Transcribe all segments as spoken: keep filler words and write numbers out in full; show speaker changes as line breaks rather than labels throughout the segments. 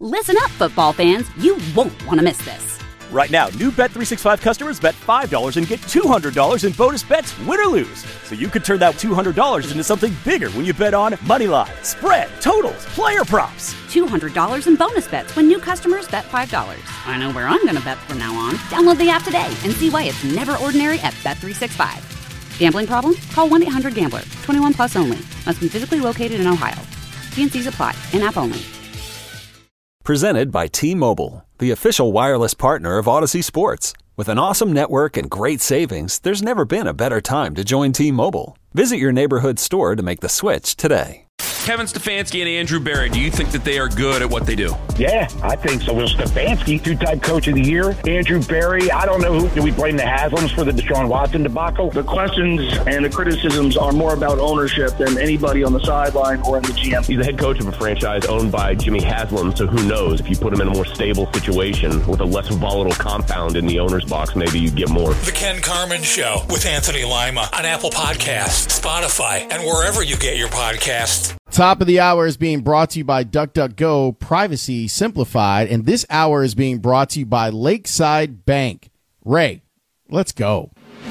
Listen up, football fans. You won't want to miss this.
Right now, new Bet three sixty-five customers bet five dollars and get two hundred dollars in bonus bets, win or lose. So you could turn that two hundred dollars into something bigger when you bet on money line, spread, totals, player props.
two hundred dollars in bonus bets when new customers bet five dollars. I know where I'm going to bet from now on. Download the app today and see why it's never ordinary at Bet three sixty-five. Gambling problem? Call one eight hundred gambler. twenty-one plus only. Must be physically located in Ohio. T and C's apply. In-app only.
Presented by T-Mobile, the official wireless partner of Odyssey Sports. With an awesome network and great savings, there's never been a better time to join T-Mobile. Visit your neighborhood store to make the switch today.
Kevin Stefanski and Andrew Berry, do you think that they are good at what they do?
Yeah, I think so. Well, Stefanski, two-time coach of the year. Andrew Berry, I don't know who. Do we blame the Haslams for the Deshaun Watson debacle?
The questions and the criticisms are more about ownership than anybody on the sideline or in the G M.
He's the head coach of a franchise owned by Jimmy Haslam, so who knows? If you put him in a more stable situation with a less volatile compound in the owner's box, maybe you get more.
The Ken Carman Show with Anthony Lima on Apple Podcasts, Spotify, and wherever you get your podcasts.
Top of the hour is being brought to you by DuckDuckGo, privacy simplified, and this hour is being brought to you by Lakeside Bank. Ray, let's go.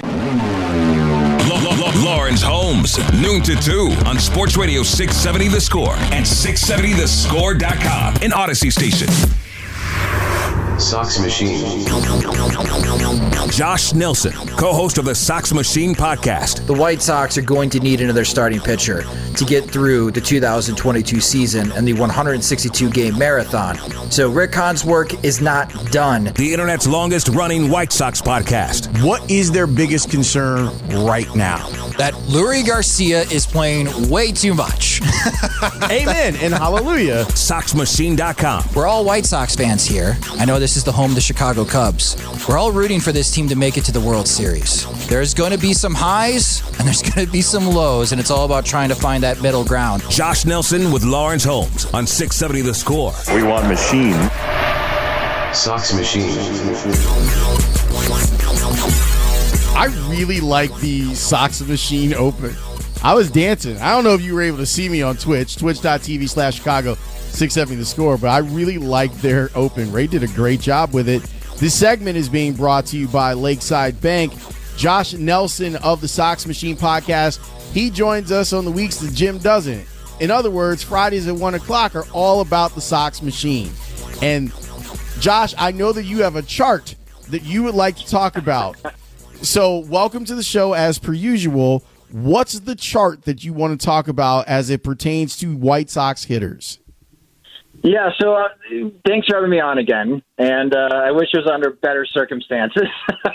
Lawrence Holmes, noon to two on Sports Radio six seventy The Score and six seventy the score dot com, an Odyssey station.
Sox Machine.
Josh Nelson, co-host of the Sox Machine podcast.
The White Sox are going to need another starting pitcher to get through the two thousand twenty-two season and the one hundred sixty-two game marathon. So Rick Hahn's work is not done.
The internet's longest running White Sox podcast.
What is their biggest concern right now?
That Lurie Garcia is playing way too much.
Amen and hallelujah.
Sox Machine dot com.
We're all White Sox fans here. I know this is the home of the Chicago Cubs. We're all rooting for this team to make it to the World Series. There's going to be some highs and there's going to be some lows, and it's all about trying to find that middle ground.
Josh Nelson with Lawrence Holmes on six seventy The Score.
We want machine. Sox Machine.
I really like the Sox Machine open. I was dancing. I don't know if you were able to see me on Twitch, twitch.tv slash Chicago six seventy The Score, but I really liked their open. Ray did a great job with it. This segment is being brought to you by Lakeside Bank. Josh Nelson of the Sox Machine podcast, he joins us on the weeks that Jim doesn't. In other words, Fridays at one o'clock are all about the Sox Machine. And Josh, I know that you have a chart that you would like to talk about. So welcome to the show as per usual. What's the chart that you want to talk about as it pertains to White Sox hitters?
Yeah, so uh, thanks for having me on again, and uh, I wish it was under better circumstances.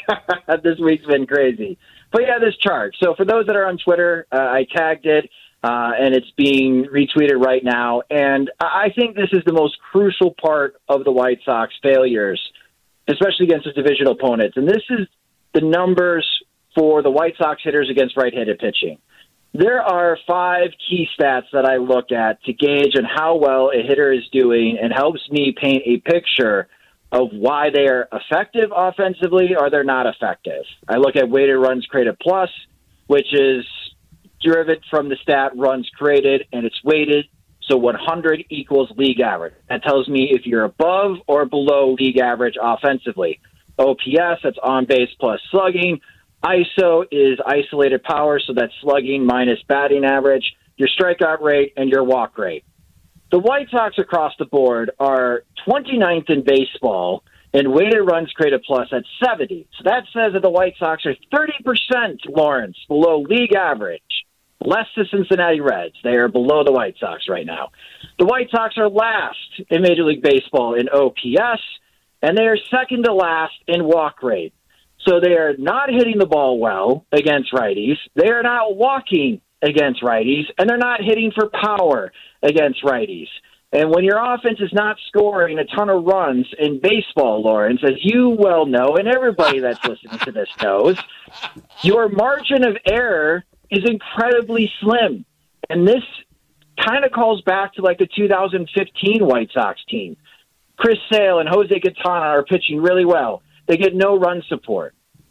This week's been crazy. But yeah, this chart. So for those that are on Twitter, uh, I tagged it, uh, and it's being retweeted right now, and I think this is the most crucial part of the White Sox failures, especially against the divisional opponents, and this is the numbers for the White Sox hitters against right-handed pitching. There are five key stats that I look at to gauge on how well a hitter is doing and helps me paint a picture of why they are effective offensively or they're not effective. I look at weighted runs created plus, which is derived from the stat runs created, and it's weighted. So one hundred equals league average. That tells me if you're above or below league average offensively. O P S, that's on base plus slugging. I S O is isolated power, so that's slugging minus batting average, your strikeout rate, and your walk rate. The White Sox across the board are twenty-ninth in baseball in weighted runs created plus at seventy. So that says that the White Sox are thirty percent, Lawrence, below league average. Less the Cincinnati Reds. They are below the White Sox right now. The White Sox are last in Major League Baseball in O P S, and they are second to last in walk rate. So they are not hitting the ball well against righties. They are not walking against righties, and they're not hitting for power against righties. And when your offense is not scoring a ton of runs in baseball, Lawrence, as you well know, and everybody that's listening to this knows, your margin of error is incredibly slim. And this kind of calls back to like the two thousand fifteen White Sox team. Chris Sale and Jose Quintana are pitching really well. They get no run support.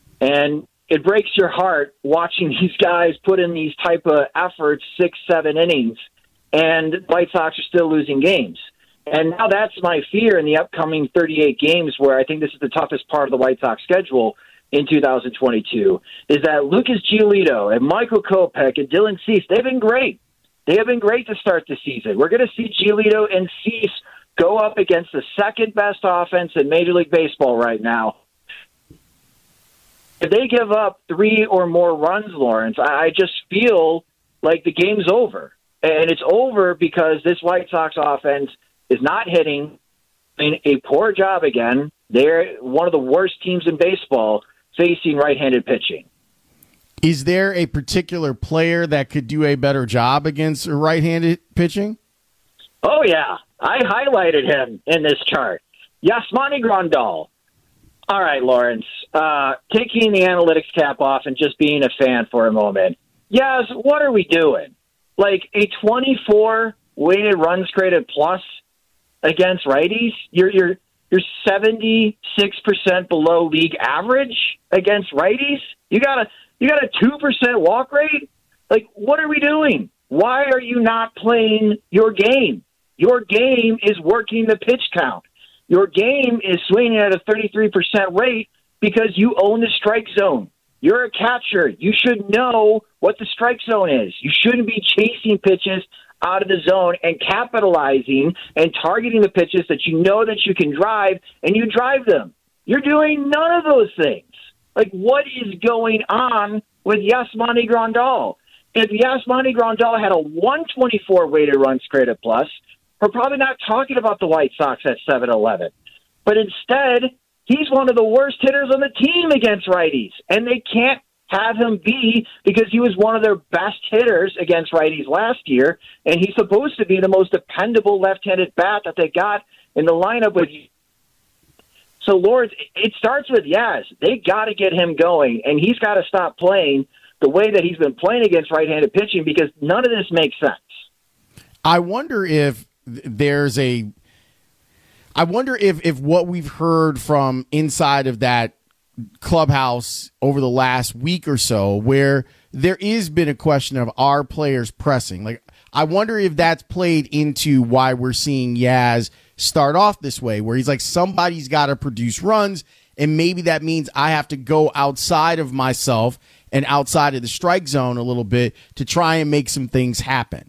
And it breaks your heart watching these guys put in these type of efforts, six, seven innings, and White Sox are still losing games. And now that's my fear in the upcoming thirty-eight games, where I think this is the toughest part of the White Sox schedule in two thousand twenty-two, is that Lucas Giolito and Michael Kopech and Dylan Cease, they've been great. They have been great to start the season. We're going to see Giolito and Cease go up against the second-best offense in Major League Baseball right now. If they give up three or more runs, Lawrence, I just feel like the game's over. And it's over because this White Sox offense is not hitting, doing a poor job again. They're one of the worst teams in baseball facing right-handed pitching.
Is there a particular player that could do a better job against right-handed pitching?
Oh, yeah. I highlighted him in this chart. Yasmani Grandal. All right, Lawrence, uh, taking the analytics cap off and just being a fan for a moment. Yes, what are we doing? Like a twenty-four weighted runs created plus against righties? You're you're you're seventy-six percent below league average against righties? You got a you got a two percent walk rate? Like, what are we doing? Why are you not playing your game? Your game is working the pitch count. Your game is swinging at a thirty-three percent rate because you own the strike zone. You're a catcher. You should know what the strike zone is. You shouldn't be chasing pitches out of the zone and capitalizing and targeting the pitches that you know that you can drive, and you drive them. You're doing none of those things. Like, what is going on with Yasmani Grandal? If Yasmani Grandal had a one twenty-four weighted runs created plus, we're probably not talking about the White Sox at seven eleven. But instead, he's one of the worst hitters on the team against righties, and they can't have him be because he was one of their best hitters against righties last year, and he's supposed to be the most dependable left-handed bat that they got in the lineup with you. So, Lawrence, it starts with Yaz. They got to get him going, and he's got to stop playing the way that he's been playing against right-handed pitching because none of this makes sense.
I wonder if there's a I wonder if, if what we've heard from inside of that clubhouse over the last week or so, where there is been a question of our players pressing. Like, I wonder if that's played into why we're seeing Yaz start off this way, where he's like, somebody's got to produce runs, and maybe that means I have to go outside of myself and outside of the strike zone a little bit to try and make some things happen.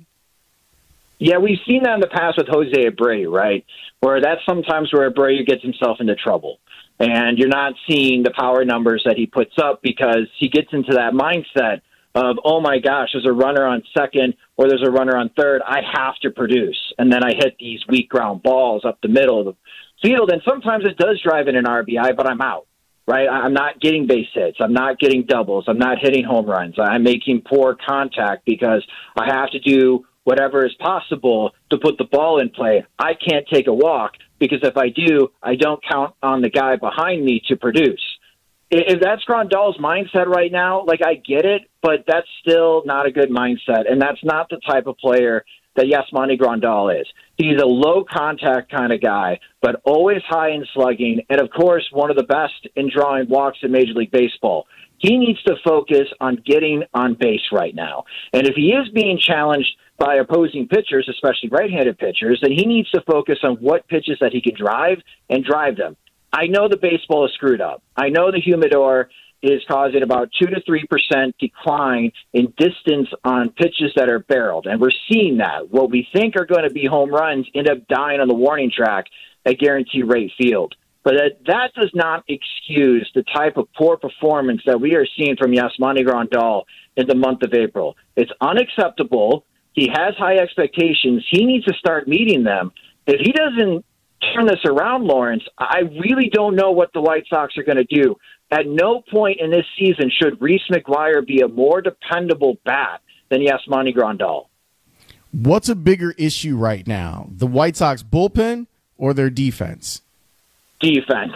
Yeah, we've seen that in the past with Jose Abreu, right? Where that's sometimes where Abreu gets himself into trouble. And you're not seeing the power numbers that he puts up because he gets into that mindset of, oh my gosh, there's a runner on second or there's a runner on third. I have to produce. And then I hit these weak ground balls up the middle of the field. And sometimes it does drive in an R B I, but I'm out, right? I'm not getting base hits. I'm not getting doubles. I'm not hitting home runs. I'm making poor contact because I have to do whatever is possible to put the ball in play. I can't take a walk because if I do, I don't count on the guy behind me to produce. If that's Grandal's mindset right now, like, I get it, but that's still not a good mindset, and that's not the type of player that Yasmani Grandal is. He's a low-contact kind of guy, but always high in slugging, and, of course, one of the best in drawing walks in Major League Baseball. He needs to focus on getting on base right now. And if he is being challenged by opposing pitchers, especially right-handed pitchers, then he needs to focus on what pitches that he can drive and drive them. I know the baseball is screwed up. I know the humidor is causing about two to three percent decline in distance on pitches that are barreled, and we're seeing that. What we think are going to be home runs end up dying on the warning track at Guarantee Rate Field. But that, that does not excuse the type of poor performance that we are seeing from Yasmani Grandal in the month of April. It's unacceptable. He has high expectations. He needs to start meeting them. If he doesn't turn this around, Lawrence, I really don't know what the White Sox are going to do. At no point in this season should Reese McGuire be a more dependable bat than Yasmani Grandal.
What's a bigger issue right now, the White Sox bullpen or their defense?
Defense.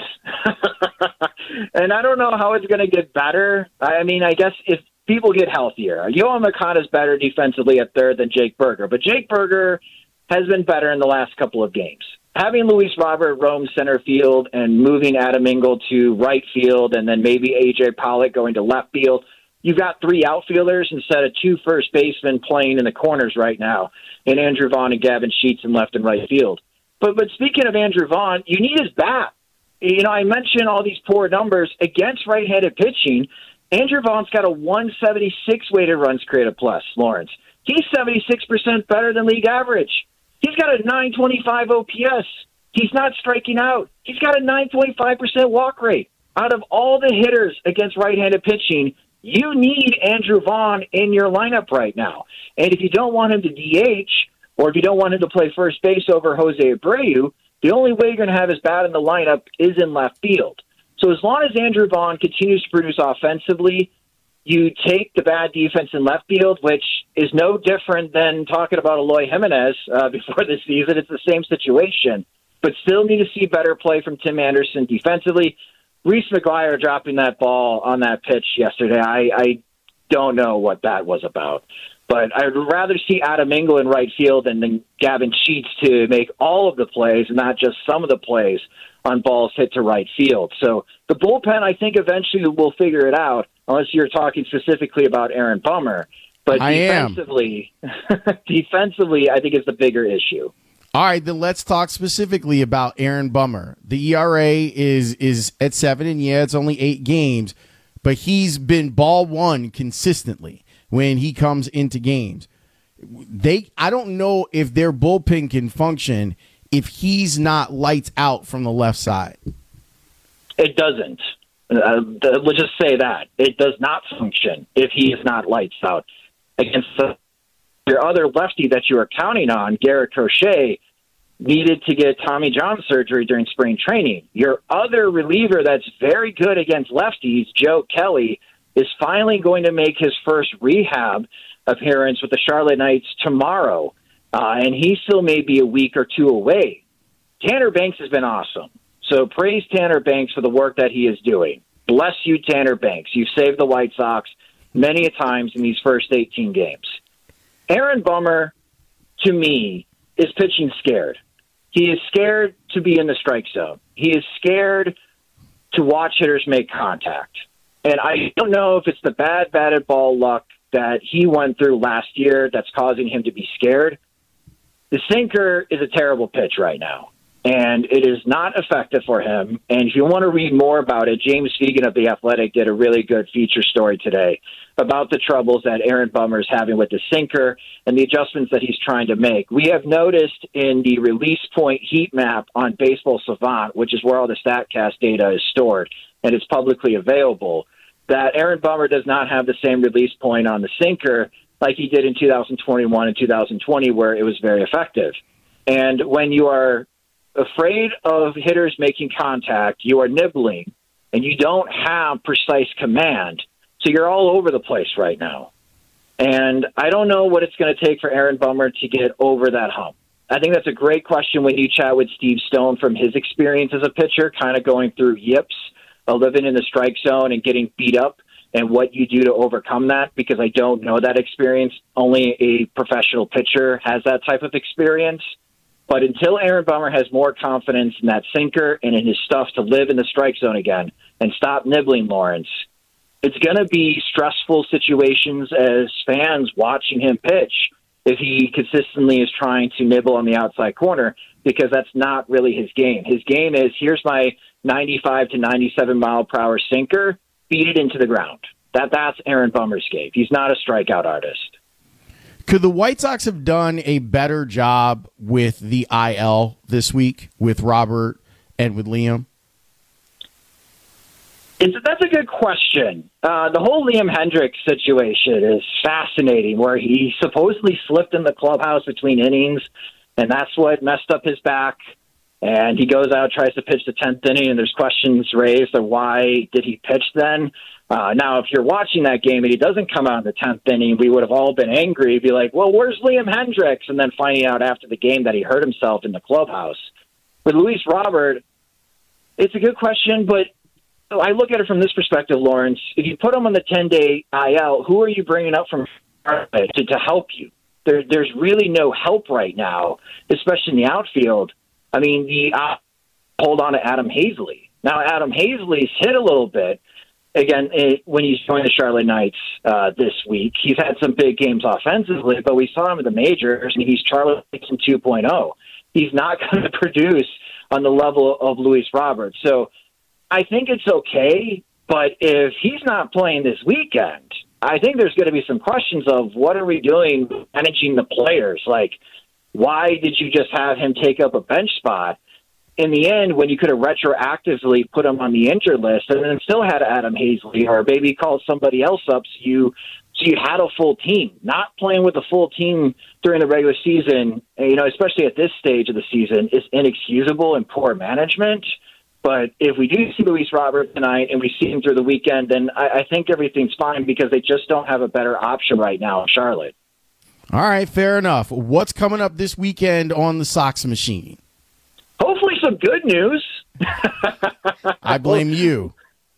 And I don't know how it's going to get better. I mean, I guess if people get healthier, Yohan Moncada is better defensively at third than Jake Burger, but Jake Burger has been better in the last couple of games. Having Luis Robert roam center field and moving Adam Engel to right field and then maybe A J Pollock going to left field, you've got three outfielders instead of two first basemen playing in the corners right now in Andrew Vaughn and Gavin Sheets in left and right field. But but speaking of Andrew Vaughn, you need his bat. You know, I mentioned all these poor numbers against right-handed pitching. Andrew Vaughn's got a one seventy-six weighted runs created plus, Lawrence. He's seventy-six percent better than league average. He's got a nine twenty-five O P S. He's not striking out. He's got a nine point five percent walk rate. Out of all the hitters against right-handed pitching, you need Andrew Vaughn in your lineup right now. And if you don't want him to D H, or if you don't want him to play first base over Jose Abreu, the only way you're going to have his bat in the lineup is in left field. So as long as Andrew Vaughn continues to produce offensively, you take the bad defense in left field, which is no different than talking about Eloy Jimenez uh, before this season. It's the same situation, but still need to see better play from Tim Anderson defensively. Reese McGuire dropping that ball on that pitch yesterday, I, I don't know what that was about. But I'd rather see Adam Engel in right field than, than Gavin Sheets to make all of the plays, not just some of the plays on balls hit to right field. So the bullpen, I think, eventually will figure it out, unless you're talking specifically about Aaron Bummer. But
I
defensively, defensively, I think is the bigger issue.
All right, then let's talk specifically about Aaron Bummer. The E R A is is at seven, and yeah, it's only eight games, but he's been ball one consistently when he comes into games. They, I don't know if their bullpen can function if he's not lights out from the left side.
It doesn't. Uh, let's just say that. It does not function if he is not lights out. Against the, your other lefty that you were counting on, Garrett Crochet, needed to get Tommy John surgery during spring training. Your other reliever that's very good against lefties, Joe Kelly, is finally going to make his first rehab appearance with the Charlotte Knights tomorrow, uh, and he still may be a week or two away. Tanner Banks has been awesome, so praise Tanner Banks for the work that he is doing. Bless you, Tanner Banks. You've saved the White Sox many a times in these first eighteen games. Aaron Bummer, to me, is pitching scared. He is scared to be in the strike zone. He is scared to watch hitters make contact. And I don't know if it's the bad batted ball luck that he went through last year that's causing him to be scared. The sinker is a terrible pitch right now, and it is not effective for him. And if you want to read more about it, James Fegan of The Athletic did a really good feature story today about the troubles that Aaron Bummer is having with the sinker and the adjustments that he's trying to make. We have noticed in the release point heat map on Baseball Savant, which is where all the StatCast data is stored, and it's publicly available, that Aaron Bummer does not have the same release point on the sinker like he did in two thousand twenty-one and two thousand twenty, where it was very effective. And when you are afraid of hitters making contact, you are nibbling, and you don't have precise command, so you're all over the place right now. And I don't know what it's going to take for Aaron Bummer to get over that hump. I think that's a great question when you chat with Steve Stone from his experience as a pitcher, kind of going through yips, uh, living in the strike zone and getting beat up, and what you do to overcome that, because I don't know that experience. Only a professional pitcher has that type of experience. But until Aaron Bummer has more confidence in that sinker and in his stuff to live in the strike zone again and stop nibbling, Lawrence, it's going to be stressful situations as fans watching him pitch if he consistently is trying to nibble on the outside corner, because that's not really his game. His game is, here's my ninety-five to ninety-seven mile per hour sinker, beat it into the ground. That That's Aaron Bummer's game. He's not a strikeout artist.
Could the White Sox have done a better job with the I L this week with Robert and with Liam?
It's, that's a good question. Uh, the whole Liam Hendriks situation is fascinating, where he supposedly slipped in the clubhouse between innings, and that's what messed up his back. And he goes out, tries to pitch the tenth inning, and there's questions raised of why did he pitch then? Uh, now, if you're watching that game and he doesn't come out in the tenth inning, we would have all been angry, be like, well, where's Liam Hendriks? And then finding out after the game that he hurt himself in the clubhouse. With Luis Robert, it's a good question, but I look at it from this perspective, Lawrence. If you put him on the ten-day I L, who are you bringing up from to, to help you? There, there's really no help right now, especially in the outfield. I mean, the uh, hold on to Adam Hazley. Now, Adam Hazley's hit a little bit. Again, it, when he's joined the Charlotte Knights uh, this week, he's had some big games offensively, but we saw him in the majors, and he's Charlotte two point oh. he's not going to produce on the level of Luis Robert. So I think it's okay, but if he's not playing this weekend, I think there's going to be some questions of what are we doing managing the players? Like, why did you just have him take up a bench spot? In the end, when you could have retroactively put him on the injured list and then still had Adam Hazley or maybe called somebody else up so you so you had a full team. Not playing with a full team during the regular season, you know, especially at this stage of the season, is inexcusable and poor management. But if we do see Luis Robert tonight and we see him through the weekend, then I, I think everything's fine because they just don't have a better option right now in Charlotte.
All right, fair enough. What's coming up this weekend on the Sox Machine?
Hopefully some good news.
I blame you.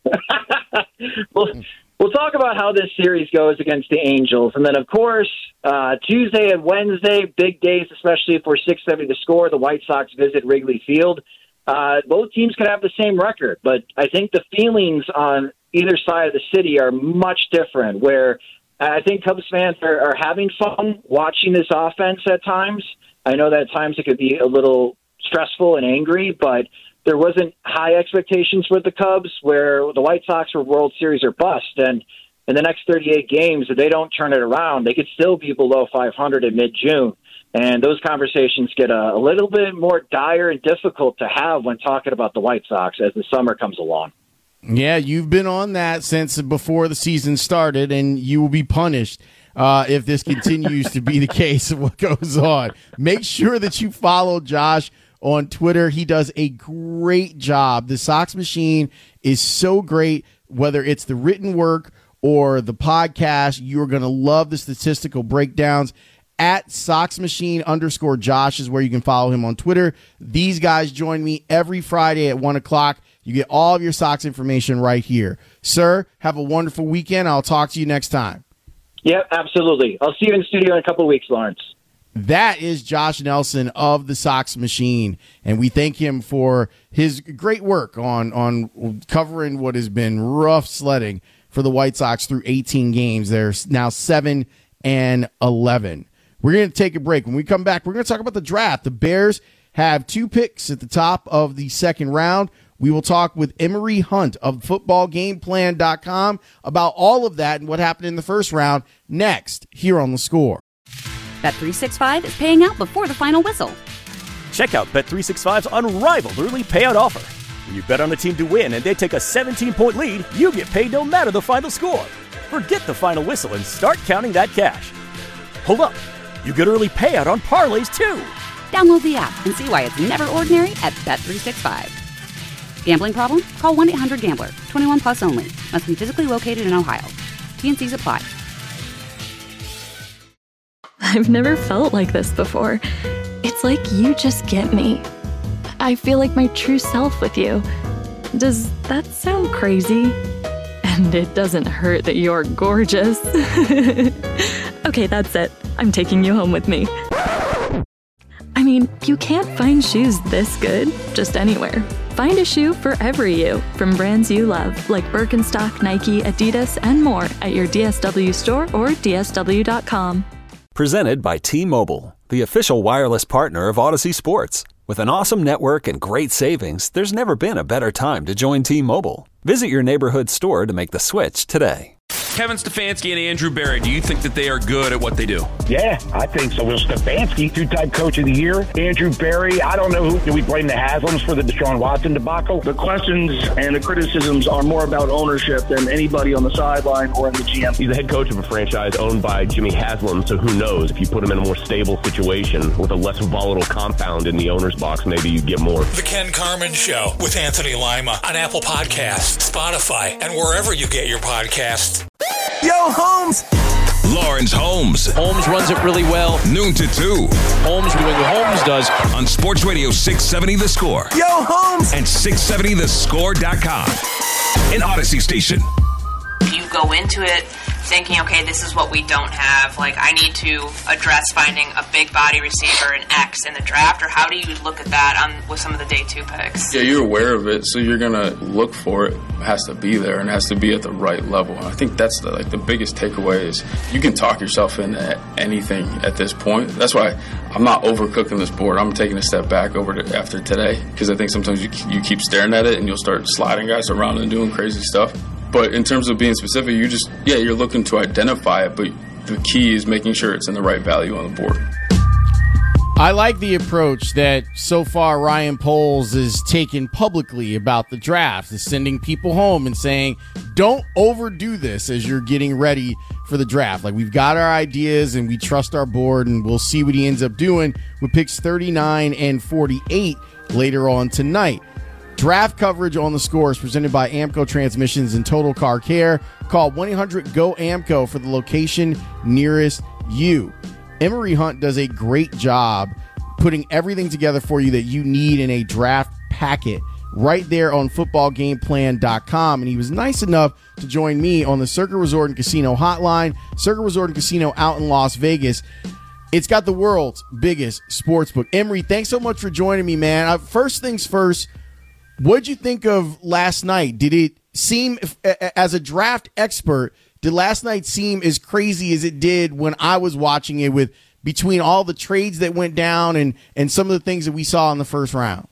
we'll, we'll talk about how this series goes against the Angels. And then, of course, uh, Tuesday and Wednesday, big days, especially for six seventy The Score. The White Sox visit Wrigley Field. Uh, both teams could have the same record, but I think the feelings on either side of the city are much different, where I think Cubs fans are, are having fun watching this offense at times. I know that at times it could be a little stressful and angry, but there wasn't high expectations with the Cubs, where the White Sox were World Series or bust. And in the next thirty-eight games, if they don't turn it around, they could still be below five hundred in mid-June. And those conversations get a, a little bit more dire and difficult to have when talking about the White Sox as the summer comes along.
Yeah, you've been on that since before the season started, and you will be punished uh, if this continues to be the case of what goes on. Make sure that you follow Josh on Twitter. He does a great job. The Sox Machine is so great, whether it's the written work or the podcast. You're going to love the statistical breakdowns. At Sox Machine underscore Josh is where you can follow him on Twitter. These guys join me every Friday at one o'clock. You get all of your Sox information right here. Sir, have a wonderful weekend. I'll talk to you next time.
Yep, absolutely. I'll see you in the studio in a couple of weeks, Lawrence.
That is Josh Nelson of the Sox Machine, and we thank him for his great work on, on covering what has been rough sledding for the White Sox through eighteen games. They're now seven and eleven. We're going to take a break. When we come back, we're going to talk about the draft. The Bears have two picks at the top of the second round. We will talk with Emery Hunt of football game plan dot com about all of that and what happened in the first round next here on The Score.
Bet three sixty-five is paying out before the final whistle.
Check out Bet three sixty-five's unrivaled early payout offer. When you bet on a team to win and they take a seventeen-point lead, you get paid no matter the final score. Forget the final whistle and start counting that cash. Hold up. You get early payout on parlays, too.
Download the app and see why it's never ordinary at Bet three sixty-five. Gambling problem? Call one eight hundred gambler. twenty-one plus only. Must be physically located in Ohio. T N Cs apply.
I've never felt like this before. It's like you just get me. I feel like my true self with you. Does that sound crazy? And it doesn't hurt that you're gorgeous. Okay, that's it. I'm taking you home with me. I mean, you can't find shoes this good just anywhere. Find a shoe for every you from brands you love, like Birkenstock, Nike, Adidas, and more at your D S W store or D S W dot com.
Presented by T-Mobile, the official wireless partner of Odyssey Sports. With an awesome network and great savings, there's never been a better time to join T-Mobile. Visit your neighborhood store to make the switch today.
Kevin Stefanski and Andrew Berry, do you think that they are good at what they do?
Yeah, I think so. Will Stefanski, two-time coach of the year. Andrew Berry, I don't know who. Do we blame the Haslams for the Deshaun Watson debacle?
The questions and the criticisms are more about ownership than anybody on the sideline or in the G M.
He's the head coach of a franchise owned by Jimmy Haslam, so who knows? If you put him in a more stable situation with a less volatile compound in the owner's box, maybe you get more.
The Ken Carman Show with Anthony Lima on Apple Podcasts, Spotify, and wherever you get your podcasts.
Yo, Holmes! Lawrence Holmes.
Holmes runs it really well.
Noon to two.
Holmes doing what Holmes does.
On Sports Radio six seventy The Score.
Yo, Holmes!
And six seventy the score dot com. An Odyssey station.
You go into it thinking, okay, this is what we don't have. Like, I need to address finding a big body receiver, an X in the draft, or how do you look at that on with some of the day two picks?
Yeah, you're aware of it, so you're gonna look for it. It has to be there and it has to be at the right level. And I think that's the, like the biggest takeaway is you can talk yourself into anything at this point. That's why I'm not overcooking this board. I'm taking a step back over to after today because I think sometimes you you keep staring at it and you'll start sliding guys around and doing crazy stuff. But in terms of being specific, you just, yeah, you're looking to identify it, but the key is making sure it's in the right value on the board.
I like the approach that so far Ryan Poles has taken publicly about the draft, is sending people home and saying, don't overdo this as you're getting ready for the draft. Like, we've got our ideas and we trust our board, and we'll see what he ends up doing with picks thirty-nine and forty-eight later on tonight. Draft coverage on The Score is presented by Amco Transmissions and Total Car Care. Call one eight hundred G O A M C O for the location nearest you. Emery Hunt does a great job putting everything together for you that you need in a draft packet right there on football game plan dot com. And he was nice enough to join me on the Circa Resort and Casino hotline. Circa Resort and Casino out in Las Vegas. It's got the world's biggest sports book. Emery, thanks so much for joining me, man. Uh, first things first, what'd you think of last night? Did it seem, as a draft expert, did last night seem as crazy as it did when I was watching it, with between all the trades that went down and, and some of the things that we saw in the first round?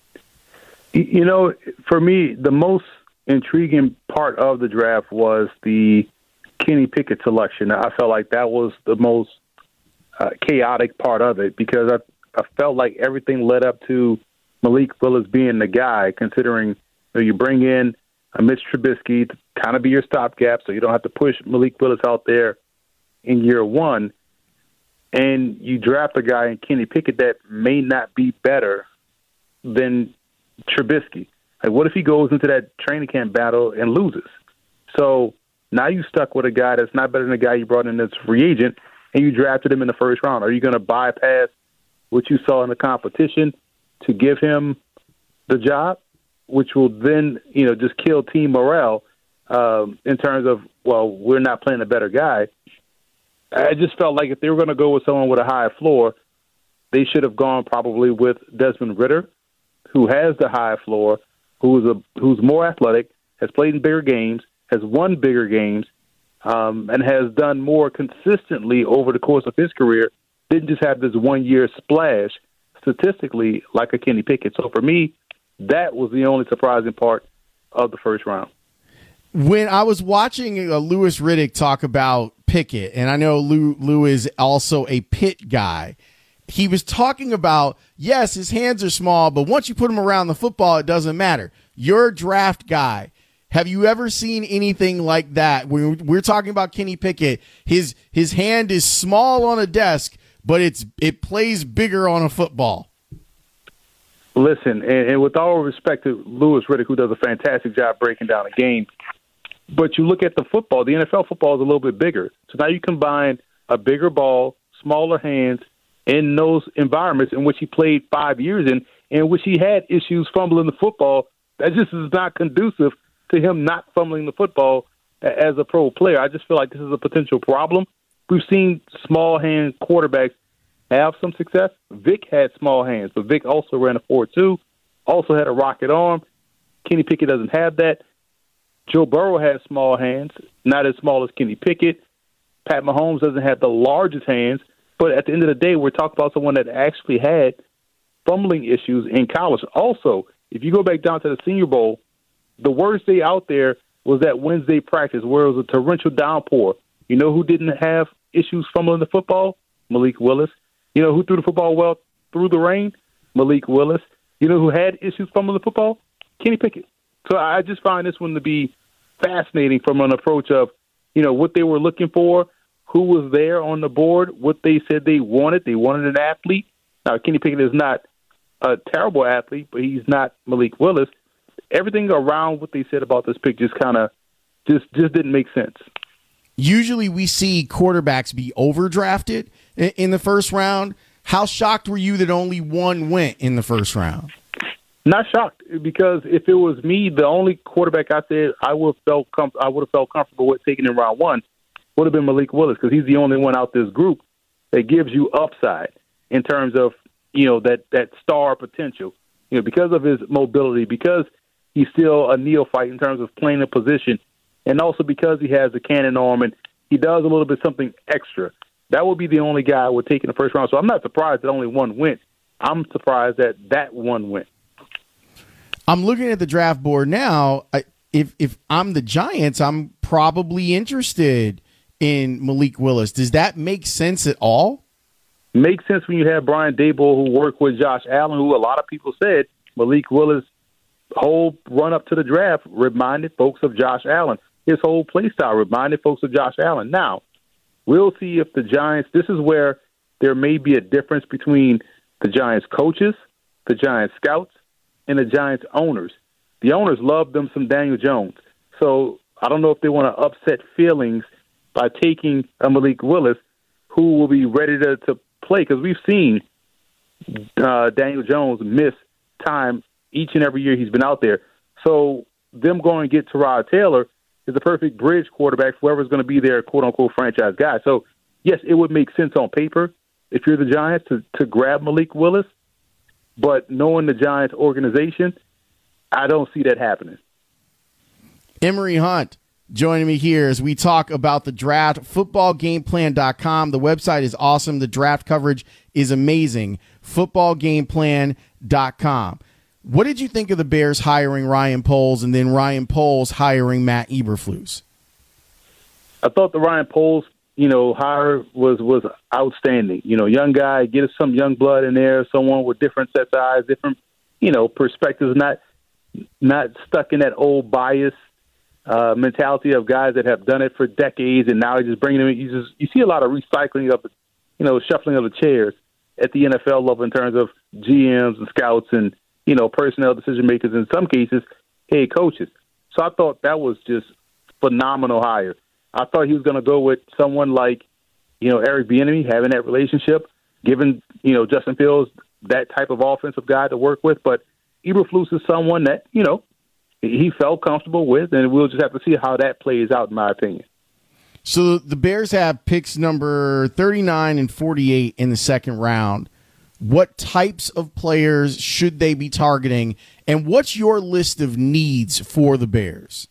You know, for me, the most intriguing part of the draft was the Kenny Pickett selection. I felt like that was the most uh, chaotic part of it because I, I felt like everything led up to Malik Willis being the guy, considering you know, you bring in a Mitch Trubisky to kind of be your stopgap so you don't have to push Malik Willis out there in year one, and you draft a guy in Kenny Pickett that may not be better than Trubisky. Like, what if he goes into that training camp battle and loses? So now you stuck with a guy that's not better than the guy you brought in as a free agent, and you drafted him in the first round. Are you going to bypass what you saw in the competition to give him the job, which will then, you know, just kill team morale um, in terms of, well, we're not playing a better guy? I just felt like if they were going to go with someone with a high floor, they should have gone probably with Desmond Ridder, who has the high floor, who is a who's more athletic, has played in bigger games, has won bigger games, um, and has done more consistently over the course of his career. Didn't just have this one-year splash statistically like a Kenny Pickett. So for me, that was the only surprising part of the first round.
When I was watching uh, Louis Riddick talk about Pickett, and I know Lou, Lou is also a Pitt guy, he was talking about, yes, his hands are small, but once you put him around the football, it doesn't matter. You're a draft guy. Have you ever seen anything like that? When we're talking about Kenny Pickett, his his hand is small on a desk, but it's it plays bigger on a football.
Listen, and, and with all respect to Louis Riddick, who does a fantastic job breaking down a game, but you look at the football, the N F L football is a little bit bigger. So now you combine a bigger ball, smaller hands, in those environments in which he played five years in, in which he had issues fumbling the football. That just is not conducive to him not fumbling the football as a pro player. I just feel like this is a potential problem. We've seen small hand quarterbacks have some success. Vic had small hands, but Vic also ran a four two, also had a rocket arm. Kenny Pickett doesn't have that. Joe Burrow has small hands, not as small as Kenny Pickett. Pat Mahomes doesn't have the largest hands. But at the end of the day, we're talking about someone that actually had fumbling issues in college. Also, if you go back down to the Senior Bowl, the worst day out there was that Wednesday practice where it was a torrential downpour. You know who didn't have issues fumbling the football? Malik Willis. You know who threw the football well through the rain? Malik Willis. You know who had issues fumbling the football? Kenny Pickett. So I just find this one to be fascinating from an approach of, you know, what they were looking for, who was there on the board, what they said they wanted. They wanted an athlete. Now, Kenny Pickett is not a terrible athlete, but he's not Malik Willis. Everything around what they said about this pick just kind of just, just didn't make sense.
Usually we see quarterbacks be overdrafted in the first round. How shocked were you that only one went in the first round?
Not shocked, because if it was me, the only quarterback I said I would have felt com- I would have felt comfortable with taking in round one would have been Malik Willis, because he's the only one out this group that gives you upside in terms of, you know, that, that star potential. You know, because of his mobility, because he's still a neophyte in terms of playing a position, and also because he has a cannon arm and he does a little bit something extra. That would be the only guy I would take in the first round. So I'm not surprised that only one went. I'm surprised that that one went.
I'm looking at the draft board now. I, if if I'm the Giants, I'm probably interested in Malik Willis. Does that make sense at all?
Makes sense when you have Brian Daboll, who worked with Josh Allen, who a lot of people said Malik Willis' whole run up to the draft reminded folks of Josh Allen. His whole play style reminded folks of Josh Allen. Now, we'll see if the Giants, this is where there may be a difference between the Giants coaches, the Giants scouts, and the Giants owners. The owners love them some Daniel Jones. So I don't know if they want to upset feelings by taking a Malik Willis, who will be ready to, to play, because we've seen uh, Daniel Jones miss time each and every year he's been out there. So them going to get Tyrod Taylor is the perfect bridge quarterback for whoever's going to be their quote-unquote franchise guy. So, yes, it would make sense on paper if you're the Giants to, to grab Malik Willis, but knowing the Giants organization, I don't see that happening.
Emory Hunt joining me here as we talk about the draft. football game plan dot com. The website is awesome. The draft coverage is amazing. football game plan dot com. What did you think of the Bears hiring Ryan Poles and then Ryan Poles hiring Matt Eberflus?
I thought the Ryan Poles, you know, hire was was outstanding. You know, young guy, get us some young blood in there, someone with different sets of eyes, different, you know, perspectives, not not stuck in that old bias uh, mentality of guys that have done it for decades and now just bringing them in. You just you see a lot of recycling of, you know, shuffling of the chairs at the N F L level in terms of G Ms and scouts and, you know, personnel decision makers, in some cases, head coaches. So I thought that was just phenomenal hire. I thought he was going to go with someone like, you know, Eric Bieniemy, having that relationship, giving, you know, Justin Fields that type of offensive guy to work with. But Eberflus is someone that, you know, he felt comfortable with, and we'll just have to see how that plays out, in my opinion.
So the Bears have picks number thirty-nine and forty-eight in the second round. What types of players should they be targeting, and what's your list of needs for the Bears?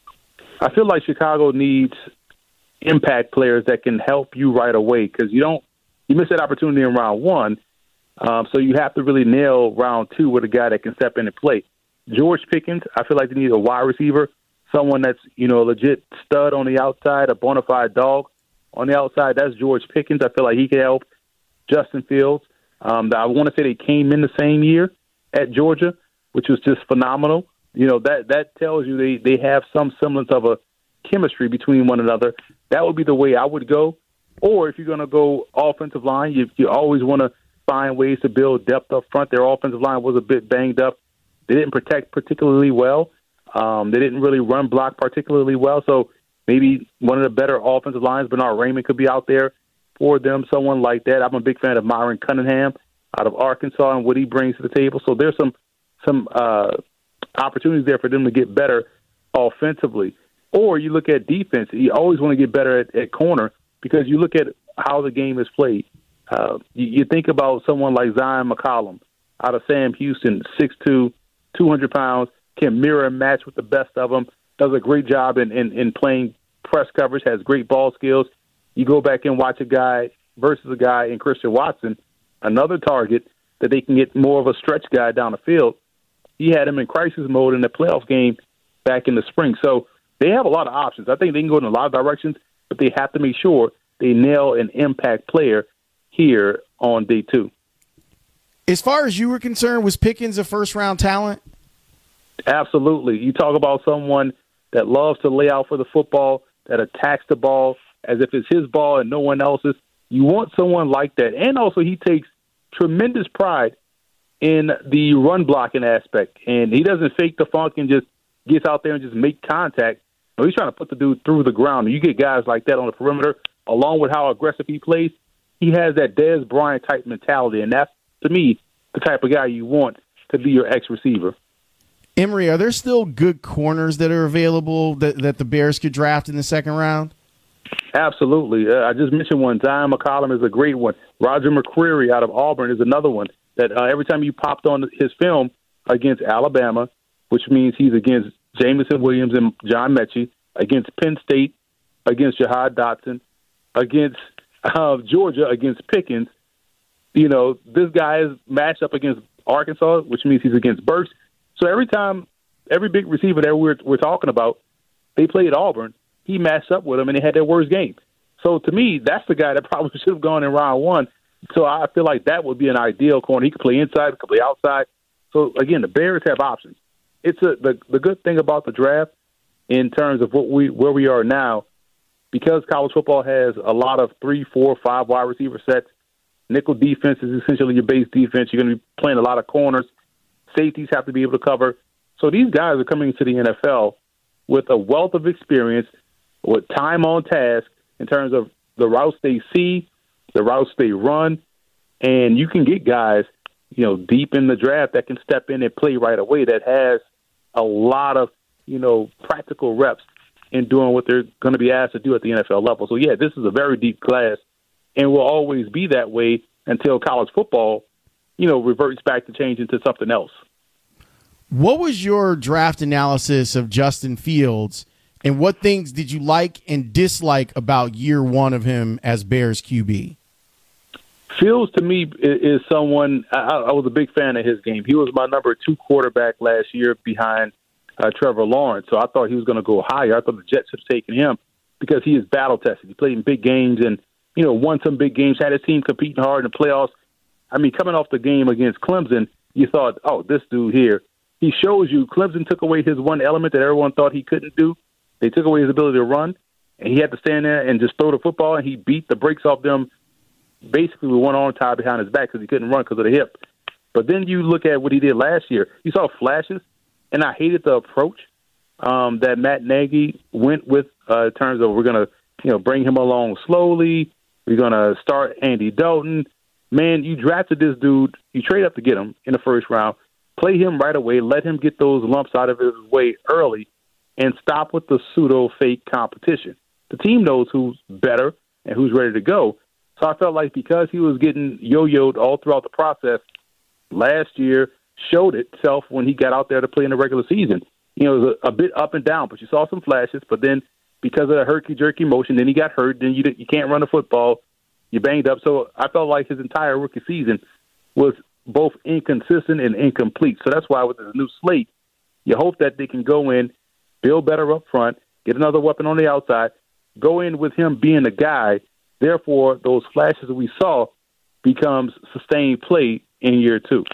I feel like Chicago needs impact players that can help you right away, because you don't you miss that opportunity in round one, um, so you have to really nail round two with a guy that can step in and play. George Pickens, I feel like they need a wide receiver, someone that's, you know, a legit stud on the outside, a bona fide dog on the outside. That's George Pickens. I feel like he can help Justin Fields. Um, I want to say they came in the same year at Georgia, which was just phenomenal. You know, that that tells you they, they have some semblance of a chemistry between one another. That would be the way I would go. Or if you're going to go offensive line, you, you always want to find ways to build depth up front. Their offensive line was a bit banged up. They didn't protect particularly well. Um, they didn't really run block particularly well. So maybe one of the better offensive lines, Bernard Raymond, could be out there for them, someone like that. I'm a big fan of Myron Cunningham out of Arkansas and what he brings to the table. So there's some some uh, opportunities there for them to get better offensively. Or you look at defense. You always want to get better at, at corner, because you look at how the game is played. Uh, you, you think about someone like Zion McCollum out of Sam Houston, six two, two hundred pounds, can mirror and match with the best of them, does a great job in, in, in playing press coverage, has great ball skills. You go back and watch a guy versus a guy in Christian Watson, another target that they can get more of a stretch guy down the field. He had him in crisis mode in the playoff game back in the spring. So they have a lot of options. I think they can go in a lot of directions, but they have to make sure they nail an impact player here on day two.
As far as you were concerned, was Pickens a first-round talent?
Absolutely. You talk about someone that loves to lay out for the football, that attacks the ball as if it's his ball and no one else's. You want someone like that. And also he takes tremendous pride in the run blocking aspect. And he doesn't fake the funk and just gets out there and just make contact. No, he's trying to put the dude through the ground. You get guys like that on the perimeter, along with how aggressive he plays. He has that Dez Bryant type mentality, and that's, to me, the type of guy you want to be your ex-receiver.
Emory, are there still good corners that are available that, that the Bears could draft in the second round?
Absolutely. Uh, I just mentioned one. Zion McCollum is a great one. Roger McCreary out of Auburn is another one that uh, every time you popped on his film against Alabama, which means he's against Jamison Williams and John Mechie, against Penn State, against Jahad Dotson, against uh, Georgia, against Pickens. You know, this guy is matched up against Arkansas, which means he's against Burks. So every time, every big receiver that we're, we're talking about, they played Auburn, he matched up with them, and they had their worst game. So to me, that's the guy that probably should have gone in round one. So I feel like that would be an ideal corner. He could play inside, he could play outside. So, again, the Bears have options. It's a, the the good thing about the draft in terms of what we where we are now, because college football has a lot of three, four, five wide receiver sets. Nickel defense is essentially your base defense. You're going to be playing a lot of corners. Safeties have to be able to cover. So these guys are coming into the N F L with a wealth of experience, with time on task in terms of the routes they see, the routes they run, and you can get guys, you know, deep in the draft that can step in and play right away, that has a lot of, you know, practical reps in doing what they're going to be asked to do at the N F L level. So, yeah, this is a very deep class and will always be that way until college football, you know, reverts back to change into something else.
What was your draft analysis of Justin Fields, and what things did you like and dislike about year one of him as Bears Q B?
Fields, to me, is someone, I, I was a big fan of his game. He was my number two quarterback last year behind uh, Trevor Lawrence, so I thought he was going to go higher. I thought the Jets had taken him because he is battle-tested. He played in big games and, you know, won some big games, had his team competing hard in the playoffs. I mean, coming off the game against Clemson, you thought, oh, this dude here, he shows you Clemson took away his one element that everyone thought he couldn't do. They took away his ability to run, and he had to stand there and just throw the football, and he beat the brakes off them basically with one arm tied behind his back because he couldn't run because of the hip. But then you look at what he did last year. You saw flashes, and I hated the approach um, that Matt Nagy went with uh, in terms of we're going to, you know, bring him along slowly. We're going to start Andy Dalton. Man, you drafted this dude. You trade up to get him in the first round. Play him right away. Let him get those lumps out of his way early and stop with the pseudo-fake competition. The team knows who's better and who's ready to go. So I felt like because he was getting yo-yoed all throughout the process, last year showed itself when he got out there to play in the regular season. You know, it was a, a bit up and down, but you saw some flashes. But then because of the herky-jerky motion, then he got hurt. Then you you can't run the football. You banged up. So I felt like his entire rookie season was both inconsistent and incomplete. So that's why with this new slate, you hope that they can go in, build better up front, get another weapon on the outside, go in with him being the guy. Therefore, those flashes we saw becomes sustained play in year two.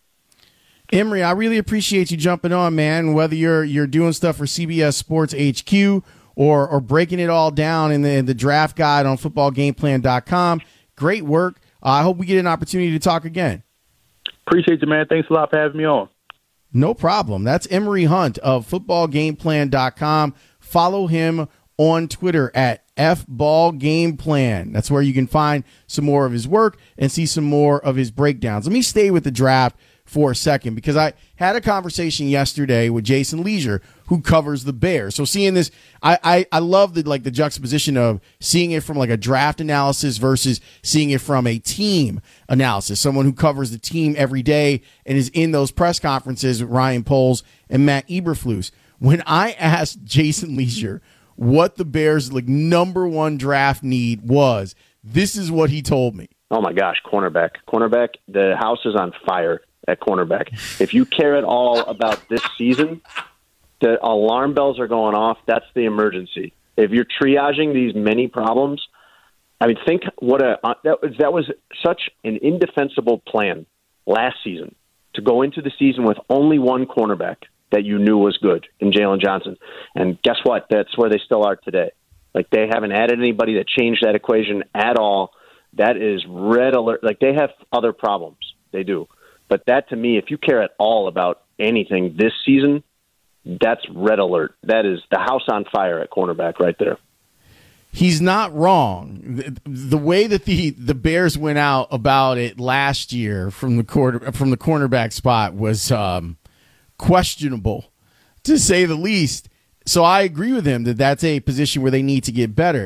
Emory, I really appreciate you jumping on, man. Whether you're you're doing stuff for C B S Sports H Q or or breaking it all down in the in the draft guide on football game plan dot com, great work. Uh, I hope we get an opportunity to talk again.
Appreciate you, man. Thanks a lot for having me on.
No problem. That's Emory Hunt of football game plan dot com. Follow him on Twitter at F Ball Game Plan. That's where you can find some more of his work and see some more of his breakdowns. Let me stay with the draft for a second because I had a conversation yesterday with Jason Leisure, who covers the Bears. So seeing this, I, I, I love the like the juxtaposition of seeing it from like a draft analysis versus seeing it from a team analysis. Someone who covers the team every day and is in those press conferences with Ryan Poles and Matt Eberflus. When I asked Jason Leisure what the Bears' like number one draft need was, this is what he told me.
Oh my gosh, cornerback. Cornerback, the house is on fire at cornerback. If you care at all about this season, the alarm bells are going off. That's the emergency. If you're triaging these many problems, I mean, think what a uh, that was that was such an indefensible plan last season to go into the season with only one cornerback that you knew was good in Jalen Johnson. And guess what? That's where they still are today. Like, they haven't added anybody that changed that equation at all. That is red alert. Like, they have other problems. They do. But that, to me, if you care at all about anything this season, that's red alert. That is the house on fire at cornerback right there.
He's not wrong. The, the way that the, the Bears went out about it last year from the quarter from the cornerback spot was um, questionable, to say the least. So I agree with him that that's a position where they need to get better.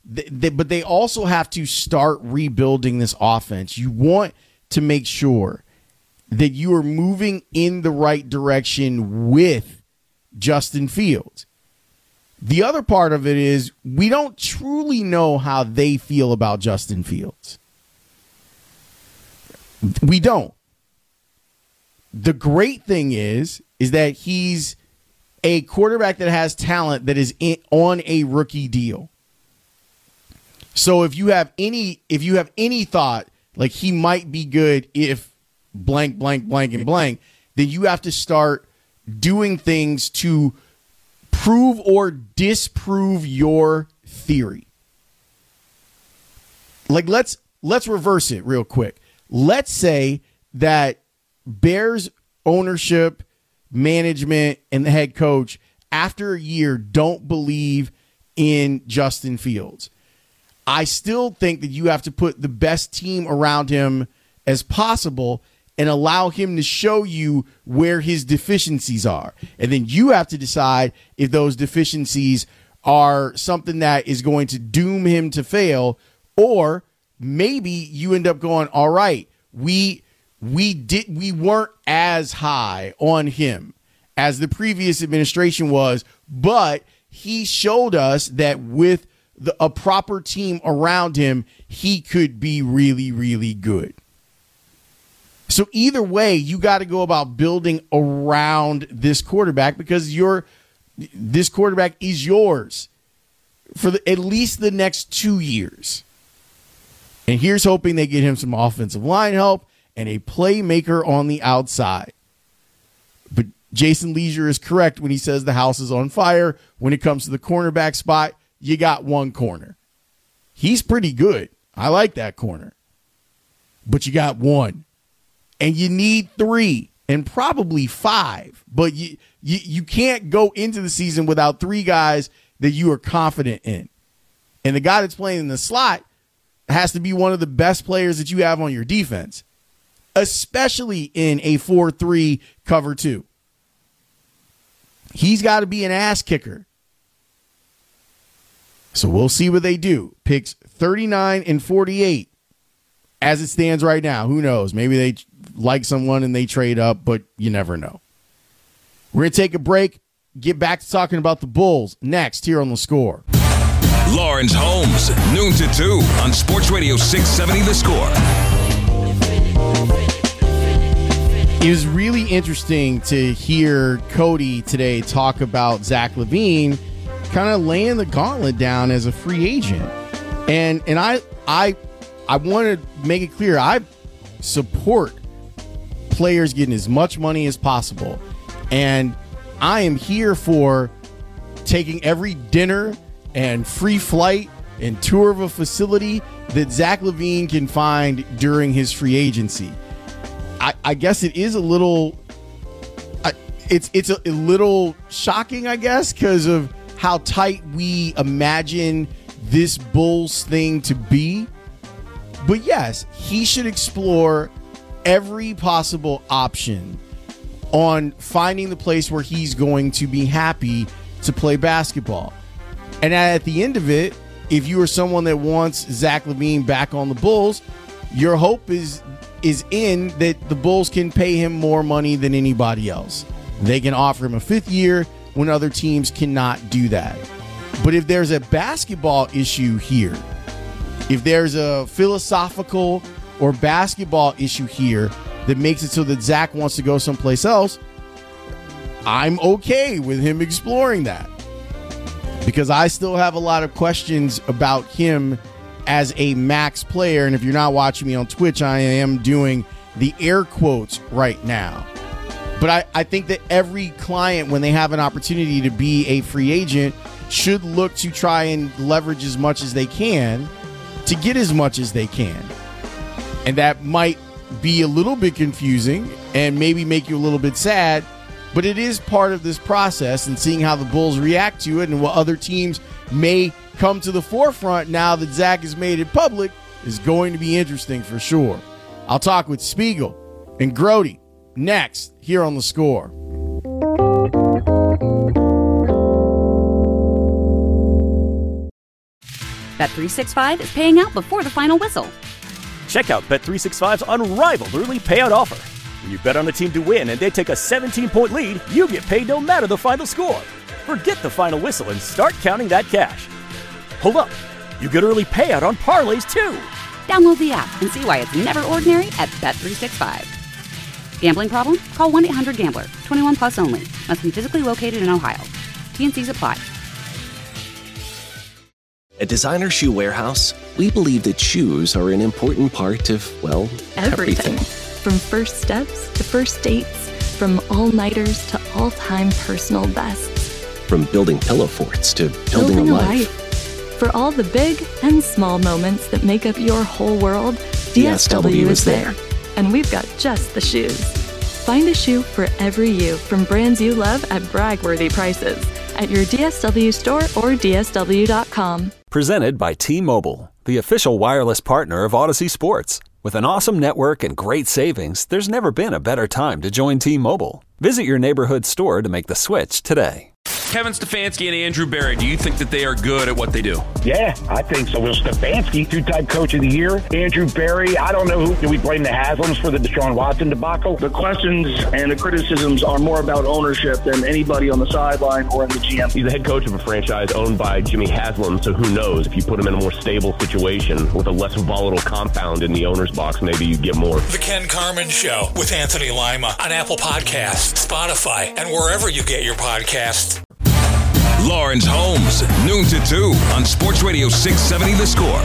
th- th- but they also have to start rebuilding this offense. You want to make sure that you are moving in the right direction with Justin Fields. The other part of it is we don't truly know how they feel about Justin Fields. We don't. The great thing is, is that he's a quarterback that has talent that is in, on a rookie deal. So if you have any, if you have any thought like he might be good if blank, blank, blank, and blank, then you have to start doing things to prove or disprove your theory. Like let's let's reverse it real quick. Let's say that Bears ownership, management, and the head coach after a year don't believe in Justin Fields. I still think that you have to put the best team around him as possible and allow him to show you where his deficiencies are. And then you have to decide if those deficiencies are something that is going to doom him to fail, or maybe you end up going, all right, we we did we weren't as high on him as the previous administration was, but he showed us that with the, a proper team around him, he could be really, really good. So either way, you got to go about building around this quarterback because you're this quarterback is yours for the, at least the next two years. And here's hoping they get him some offensive line help and a playmaker on the outside. But Jason Leisure is correct when he says the house is on fire. When it comes to the cornerback spot, you got one corner. He's pretty good. I like that corner. But you got one. And you need three and probably five. But you, you, you can't go into the season without three guys that you are confident in. And the guy that's playing in the slot has to be one of the best players that you have on your defense, especially in a four three cover two. He's got to be an ass kicker. So we'll see what they do. Picks thirty-nine and forty-eight as it stands right now. Who knows? Maybe they like someone and they trade up, but you never know. We're going to take a break, get back to talking about the Bulls next here on The Score.
Lawrence Holmes, noon to two on Sports Radio six seventy The Score.
It was really interesting to hear Cody today talk about Zach LaVine kind of laying the gauntlet down as a free agent. And and I I I want to make it clear, I support players getting as much money as possible. And I am here for taking every dinner and free flight and tour of a facility that Zach LaVine can find during his free agency. I, I guess it is a little, I, it's it's a, a little shocking, I guess, because of how tight we imagine this Bulls thing to be. But yes, he should explore every possible option on finding the place where he's going to be happy to play basketball. And at the end of it, if you are someone that wants Zach LaVine back on the Bulls, your hope is is in that the Bulls can pay him more money than anybody else. They can offer him a fifth year when other teams cannot do that. But if there's a basketball issue here, if there's a philosophical or basketball issue here that makes it so that Zach wants to go someplace else, I'm okay with him exploring that. Because I still have a lot of questions about him as a max player. And if you're not watching me on Twitch, I am doing the air quotes right now. But I, I think that every client, when they have an opportunity to be a free agent, should look to try and leverage as much as they can to get as much as they can. And that might be a little bit confusing and maybe make you a little bit sad, but it is part of this process, and seeing how the Bulls react to it and what other teams may come to the forefront now that Zach has made it public is going to be interesting for sure. I'll talk with Spiegel and Grody next here on The Score.
Bet Bet three sixty-five is paying out before the final whistle.
Check out Bet three sixty-five's unrivaled early payout offer. When you bet on a team to win and they take a seventeen-point lead, you get paid no matter the final score. Forget the final whistle and start counting that cash. Hold up. You get early payout on parlays, too.
Download the app and see why it's never ordinary at Bet three sixty-five. Gambling problem? Call one eight hundred gambler. twenty-one plus only. Must be physically located in Ohio. T N Cs apply.
At Designer Shoe Warehouse, we believe that shoes are an important part of, well,
Everything.
everything.
From first steps to first dates, from all-nighters to all-time personal bests.
From building pillow forts to building, a life.
For all the big and small moments that make up your whole world, D S W is there. And we've got just the shoes. Find a shoe for every you from brands you love at brag-worthy prices at your D S W store or D S W dot com.
Presented by T-Mobile, the official wireless partner of Odyssey Sports. With an awesome network and great savings, there's never been a better time to join T-Mobile. Visit your neighborhood store to make the switch today.
Kevin Stefanski and Andrew Berry, do you think that they are good at what they do?
Yeah, I think so. Will Stefanski, two-time coach of the year. Andrew Berry, I don't know who. Do we blame the Haslams for the Deshaun Watson debacle?
The questions and the criticisms are more about ownership than anybody on the sideline or in the G M.
He's the head coach of a franchise owned by Jimmy Haslam, so who knows? If you put him in a more stable situation with a less volatile compound in the owner's box, maybe you get more.
The Ken Carman Show with Anthony Lima on Apple Podcasts, Spotify, and wherever you get your podcasts.
Lawrence Holmes, noon to two on Sports Radio six seventy The Score.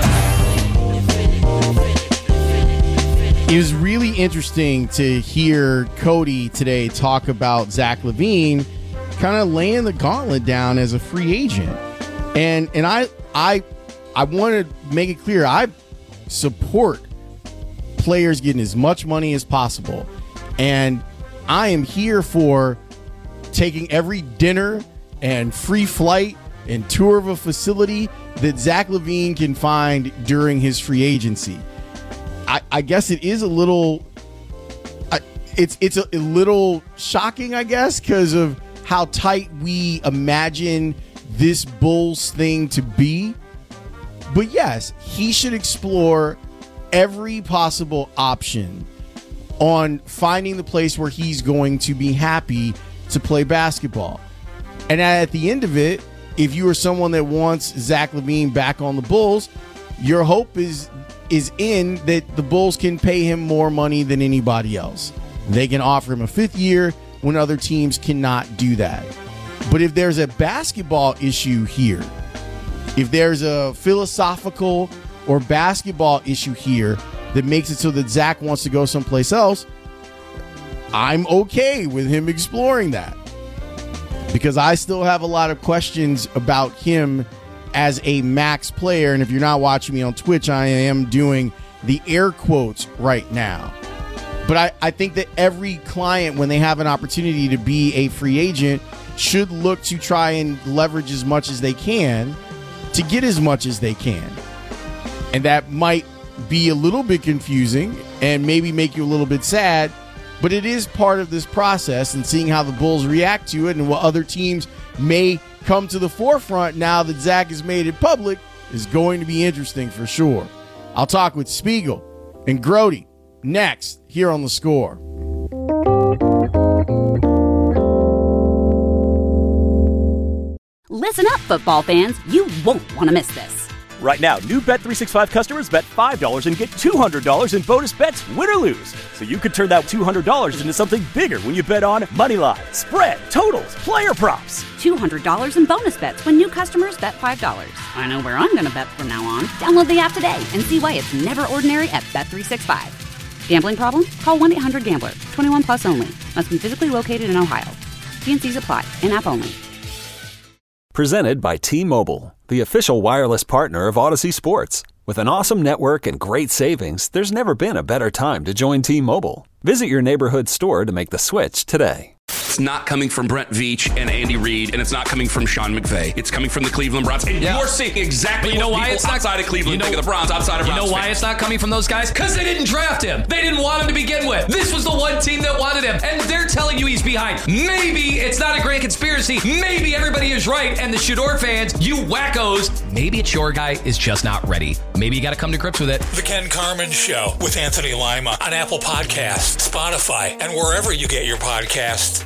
It was really interesting to hear Cody today talk about Zach LaVine kind of laying the gauntlet down as a free agent. And and I I I want to make it clear, I support players getting as much money as possible. And I am here for taking every dinner and free flight and tour of a facility that Zach LaVine can find during his free agency. I, I guess it is a little, uh, it's it's a, a little shocking, I guess, because of how tight we imagine this Bulls thing to be. But yes, he should explore every possible option on finding the place where he's going to be happy to play basketball. And at the end of it, if you are someone that wants Zach LaVine back on the Bulls, your hope is is in that the Bulls can pay him more money than anybody else. They can offer him a fifth year when other teams cannot do that. But if there's a basketball issue here, if there's a philosophical or basketball issue here that makes it so that Zach wants to go someplace else, I'm okay with him exploring that. Because I still have a lot of questions about him as a max player. And if you're not watching me on Twitch, I am doing the air quotes right now. But I, I think that every client, when they have an opportunity to be a free agent, should look to try and leverage as much as they can to get as much as they can. And that might be a little bit confusing and maybe make you a little bit sad, but it is part of this process, and seeing how the Bulls react to it and what other teams may come to the forefront now that Zach has made it public is going to be interesting for sure. I'll talk with Spiegel and Grody next here on The Score.
Listen up, football fans. You won't want to miss this.
Right now, new Bet three sixty-five customers bet five dollars and get two hundred dollars in bonus bets, win or lose. So you could turn that two hundred dollars into something bigger when you bet on Moneyline, spread, totals, player props.
two hundred dollars in bonus bets when new customers bet five dollars. I know where I'm going to bet from now on. Download the app today and see why it's never ordinary at Bet three sixty-five. Gambling problem? Call one eight hundred gambler. twenty-one plus only. Must be physically located in Ohio. T N Cs apply. In-app only.
Presented by T-Mobile, the official wireless partner of Odyssey Sports. With an awesome network and great savings, there's never been a better time to join T-Mobile. Visit your neighborhood store to make the switch today.
it's not coming from Brent Veach and Andy Reid, and it's not coming from Sean McVay. It's coming from the Cleveland Browns. And
Yeah.
you're seeing exactly
But you know
what
why
people
it's not
outside of Cleveland
you know,
think of the Browns, outside of
You
Browns
know why
fans.
it's not coming from those guys? Because they didn't draft him. They didn't want him to begin with. This was the one team that wanted him, and they're telling you he's behind. Maybe it's not a grand conspiracy. Maybe everybody is right, and the Shador fans, you wackos, maybe it's your guy is just not ready. Maybe you got to come to grips with it.
The Ken Carmen Show with Anthony Lima on Apple Podcasts, Spotify, and wherever you get your podcasts.